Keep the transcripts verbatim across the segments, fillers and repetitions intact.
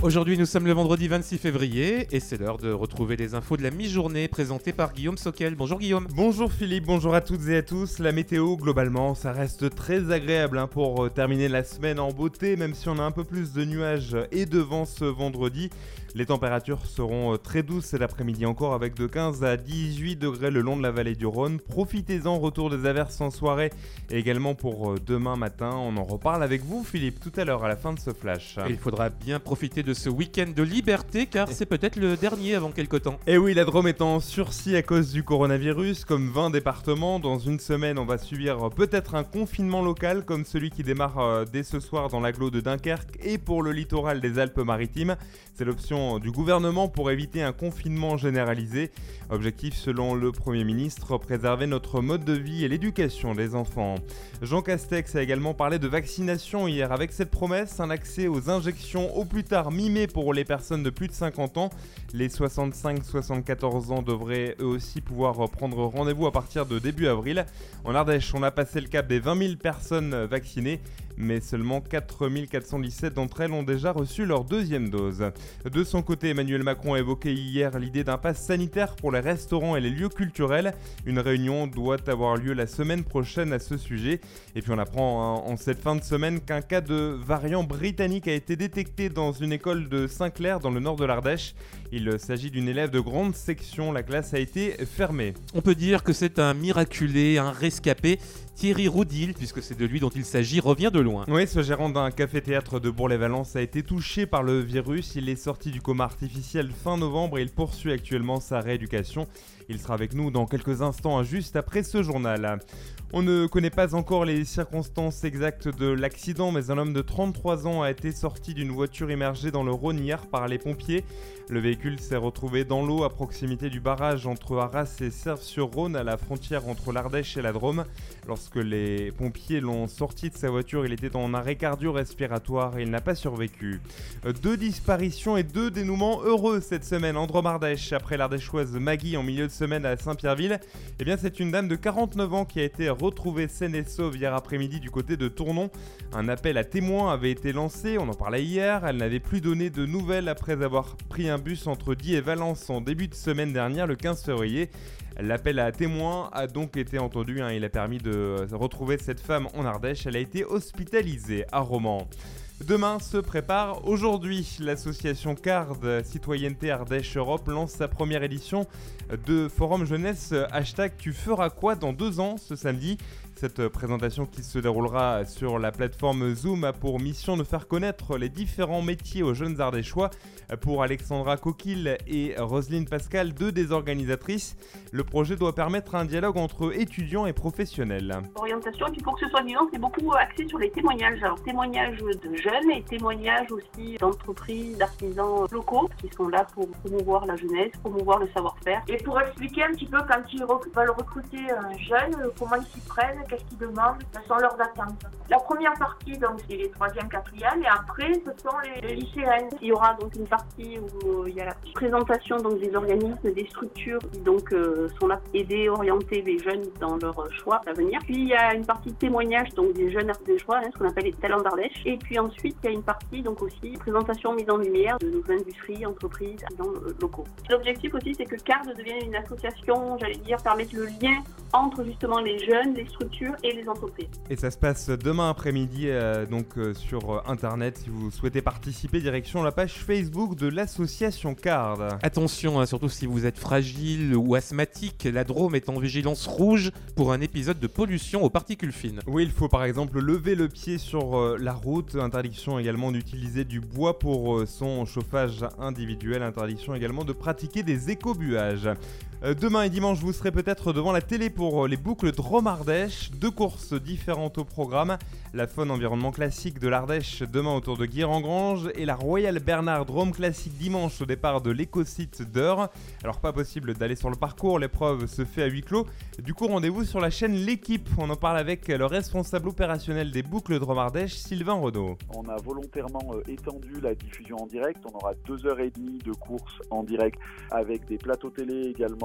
Aujourd'hui, nous sommes le vendredi vingt-six février et c'est l'heure de retrouver les infos de la mi-journée présentées par Guillaume Sockel. Bonjour Guillaume. Bonjour Philippe, bonjour à toutes et à tous. La météo, globalement, ça reste très agréable hein, pour terminer la semaine en beauté, même si on a un peu plus de nuages et de vent ce vendredi. Les températures seront très douces cet après-midi encore avec de quinze à dix-huit degrés le long de la vallée du Rhône. Profitez-en, retour des averses en soirée et également pour demain matin. On en reparle avec vous Philippe tout à l'heure à la fin de ce flash. Et il faudra bien profiter de ce week-end de liberté car c'est peut-être le dernier avant quelque temps. Et oui, la Drôme est en sursis à cause du coronavirus, comme vingt départements. Dans une semaine, on va subir peut-être un confinement local comme celui qui démarre dès ce soir dans l'agglo de Dunkerque et pour le littoral des Alpes-Maritimes. C'est l'option du gouvernement pour éviter un confinement généralisé. Objectif selon le Premier ministre, préserver notre mode de vie et l'éducation des enfants. Jean Castex a également parlé de vaccination hier avec cette promesse, un accès aux injections au plus tard mi-mai pour les personnes de plus de cinquante ans. Les soixante-cinq soixante-quatorze ans devraient eux aussi pouvoir prendre rendez-vous à partir de début avril. En Ardèche, on a passé le cap des vingt mille personnes vaccinées, mais seulement quatre mille quatre cent dix-sept d'entre elles ont déjà reçu leur deuxième dose. De son côté, Emmanuel Macron a évoqué hier l'idée d'un pass sanitaire pour les restaurants et les lieux culturels. Une réunion doit avoir lieu la semaine prochaine à ce sujet. Et puis on apprend en cette fin de semaine qu'un cas de variant britannique a été détecté dans une école de Saint-Clair dans le nord de l'Ardèche. Il s'agit d'une élève de grande section, la classe a été fermée. On peut dire que c'est un miraculé, un rescapé. Thierry Roudil, puisque c'est de lui dont il s'agit, revient de loin. Oui, ce gérant d'un café-théâtre de Bourg-les-Valences a été touché par le virus. Il est sorti du coma artificiel fin novembre et il poursuit actuellement sa rééducation. Il sera avec nous dans quelques instants, juste après ce journal. On ne connaît pas encore les circonstances exactes de l'accident, mais un homme de trente-trois ans a été sorti d'une voiture immergée dans le Rhône hier par les pompiers. Le véhicule s'est retrouvé dans l'eau à proximité du barrage entre Arras et Serves-sur-Rhône, à la frontière entre l'Ardèche et la Drôme. Lorsque les pompiers l'ont sorti de sa voiture, il était en arrêt cardio-respiratoire et il n'a pas survécu. Deux disparitions et deux dénouements heureux cette semaine en Drôme-Ardèche. Après l'Ardéchoise Maggie en milieu de semaine à Saint-Pierreville, eh bien c'est une dame de quarante-neuf ans qui a été retrouvée saine et sauve hier après-midi du côté de Tournon. Un appel à témoins avait été lancé, on en parlait hier. Elle n'avait plus donné de nouvelles après avoir pris un bus entre Die et Valence en début de semaine dernière, le quinze février. L'appel à témoins a donc été entendu, hein, il a permis de retrouver cette femme en Ardèche. Elle a été hospitalisée à Romans. Demain se prépare aujourd'hui. L'association CARD, Citoyenneté Ardèche Europe, lance sa première édition de Forum Jeunesse hashtag Tu feras quoi dans deux ans ce samedi. Cette présentation qui se déroulera sur la plateforme Zoom a pour mission de faire connaître les différents métiers aux jeunes Ardéchois. Pour Alexandra Coquille et Roselyne Pascal, deux des organisatrices, le projet doit permettre un dialogue entre étudiants et professionnels. Orientation, et puis pour que ce soit vivant, c'est beaucoup axé sur les témoignages. Alors témoignages de jeunes et témoignages aussi d'entreprises, d'artisans locaux qui sont là pour promouvoir la jeunesse, promouvoir le savoir-faire. Et pour expliquer un petit peu quand ils veulent recruter un jeune, comment ils s'y prennent, qu'est-ce qu'ils demandent, quelles sont leurs attentes. La première partie, donc, c'est les troisième, quatrième, et après, ce sont les, les lycéennes. Il y aura donc une partie où euh, il y a la présentation donc, des organismes, des structures qui donc, euh, sont là pour aider, orienter les jeunes dans leur choix à venir. Puis il y a une partie de témoignage donc, des jeunes ardéchois, hein, ce qu'on appelle les talents d'Ardèche. Et puis ensuite, il y a une partie donc aussi présentation, mise en lumière de nos industries, entreprises, artisans euh, locaux. L'objectif aussi, c'est que CARD devienne une association, j'allais dire, permettre le lien entre justement les jeunes, les structures et les entreprises. Et ça se passe demain après-midi euh, donc euh, sur euh, internet. Si vous souhaitez participer, direction la page Facebook de l'association CARD. Attention, hein, surtout si vous êtes fragile ou asthmatique, la Drôme est en vigilance rouge pour un épisode de pollution aux particules fines. Oui, il faut par exemple lever le pied sur euh, la route. Interdiction également d'utiliser du bois pour euh, son chauffage individuel. Interdiction également de pratiquer des écobuages. Euh, demain et dimanche, vous serez peut-être devant la télé pour euh, les boucles Drôme-Ardèche. Deux courses différentes au programme. La Fun Environnement Classique de l'Ardèche demain autour de Guirengrange et la Royal Bernard Drôme Classique dimanche au départ de l'écosite d'Eure. Alors pas possible d'aller sur le parcours, l'épreuve se fait à huis clos. Du coup, rendez-vous sur la chaîne L'équipe. On en parle avec le responsable opérationnel des boucles Drôme-Ardèche, Sylvain Renaud. On a volontairement euh, étendu la diffusion en direct. On aura deux heures et demie de course en direct avec des plateaux télé également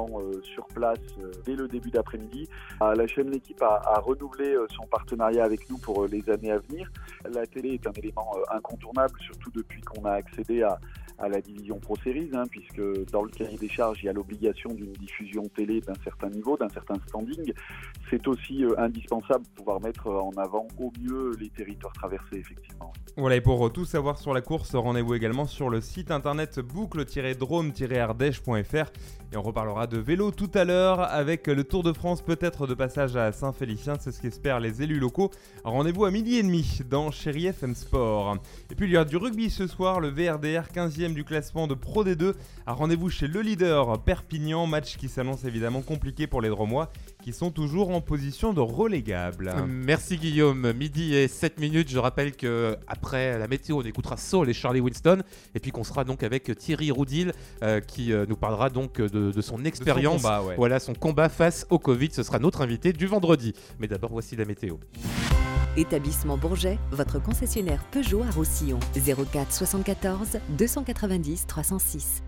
événement euh, sur place euh, dès le début d'après-midi. Euh, la chaîne L'Équipe a, a renouvelé euh, son partenariat avec nous pour euh, les années à venir. La télé est un élément euh, incontournable, surtout depuis qu'on a accédé à à la division Pro Series, hein, puisque dans le cahier des charges, il y a l'obligation d'une diffusion télé d'un certain niveau, d'un certain standing. C'est aussi euh, indispensable de pouvoir mettre en avant au mieux les territoires traversés, effectivement. Voilà, et pour tout savoir sur la course, rendez-vous également sur le site internet boucle tiret drôme tiret ardèche point f r. Et on reparlera de vélo tout à l'heure avec le Tour de France, peut-être de passage à Saint-Félicien, c'est ce qu'espèrent les élus locaux. Rendez-vous à midi et demi dans Chéri F M Sport. Et puis il y aura du rugby ce soir, le V R D R quinzième du classement de Pro D deux a rendez-vous chez le leader Perpignan, match qui s'annonce évidemment compliqué pour les Dromois qui sont toujours en position de relégable. Merci Guillaume, midi et sept minutes, je rappelle qu'après la météo on écoutera Saul et Charlie Winston et puis qu'on sera donc avec Thierry Roudil euh, qui euh, nous parlera donc de, de son expérience, son combat, ouais. Voilà son combat face au Covid, ce sera notre invité du vendredi. Mais d'abord voici la météo. Établissement Bourget, votre concessionnaire Peugeot à Roussillon. zéro quatre soixante-quatorze deux cent quatre-vingt-dix trois cent six.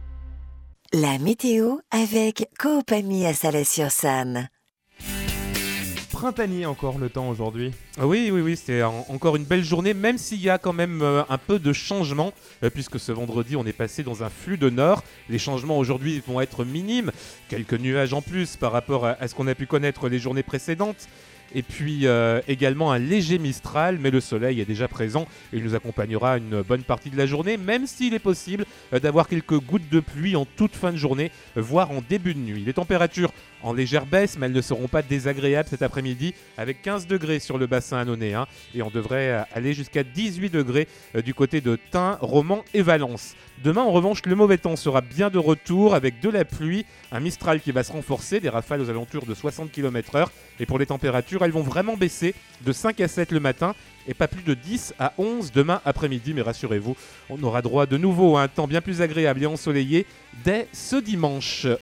La météo avec Coop Ami à Salles-sur-Sanne. Printanier encore le temps aujourd'hui. Oui, oui, oui, c'est en, encore une belle journée, même s'il y a quand même euh, un peu de changement, euh, puisque ce vendredi, on est passé dans un flux de nord. Les changements aujourd'hui vont être minimes, quelques nuages en plus par rapport à, à ce qu'on a pu connaître les journées précédentes. Et puis euh, également un léger Mistral, mais le soleil est déjà présent et il nous accompagnera une bonne partie de la journée, même s'il est possible euh, d'avoir quelques gouttes de pluie en toute fin de journée, euh, voire en début de nuit. Les températures en légère baisse, mais elles ne seront pas désagréables cet après-midi, avec quinze degrés sur le bassin annonéen, et on devrait euh, aller jusqu'à dix-huit degrés euh, du côté de Tain, Romans et Valence. Demain, en revanche, le mauvais temps sera bien de retour avec de la pluie, un Mistral qui va se renforcer, des rafales aux alentours de soixante kilomètres heure. Et pour les températures, elles vont vraiment baisser de cinq à sept le matin et pas plus de dix à onze demain après-midi. Mais rassurez-vous, on aura droit de nouveau à un temps bien plus agréable et ensoleillé dès ce dimanche.